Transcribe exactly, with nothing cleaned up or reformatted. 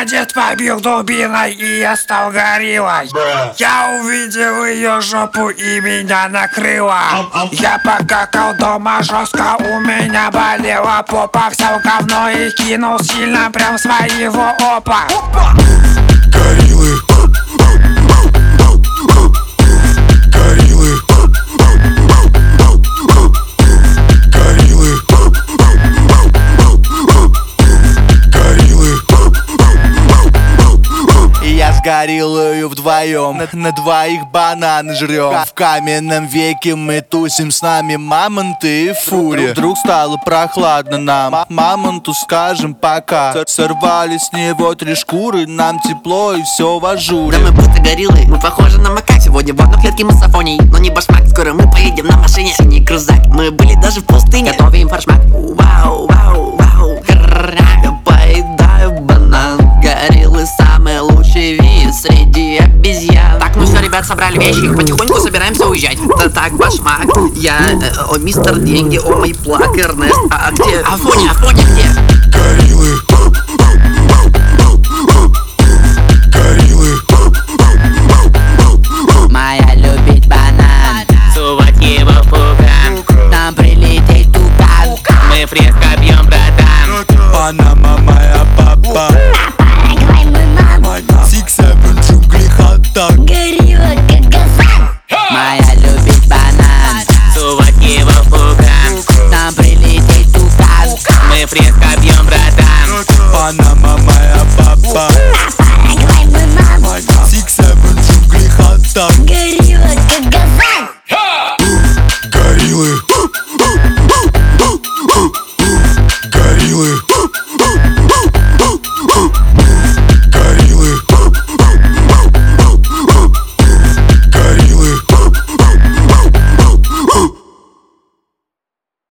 Меня дед побил дубиной, и я стал гориллой. Я увидел ее жопу, и меня накрыло. Я покакал дома жестко, у меня болела попа. Взял говно и кинул сильно, прям своего опа. Гориллы, гориллы, гориллы, гориллы. И я с гориллою вдвоем на, на двоих бананы жрем. В каменном веке мы тусим, с нами мамонты и фурия. Вдруг стало прохладно нам, мамонту скажем пока. Сорвали с него три шкуры, нам тепло и все в ажуре. Да мы будто гориллы, мы похожи на макак. Сегодня в одной клетке мы с Афонией, но не башмак. Скоро мы поедем на машине, синий крузак. Мы были даже в пустыне, готовим форшмак. Вау, вау, вау, я поедаю банан. Гориллы самые лучшие вид среди обезьян. Так, ну все, ребят, собрали вещи, потихоньку собираемся уезжать. Да так, башмак, я, э, о, мистер деньги, о, мой плак, Эрнест. А где Афоня, Афоня где? Гориллы, гориллы. Моя любит банан, сувать его в пукан. там прилетит тукан. Мы фреско бьем, братан. Панама моя папа, Six Seven джунгли хот-дог. Горилла как газан. Моя любит банан, Сувать его в пукан. там прилетит тукан. Мы фреско бьем, братан. Панама моя папа, Six Seven джунгли хот-дог.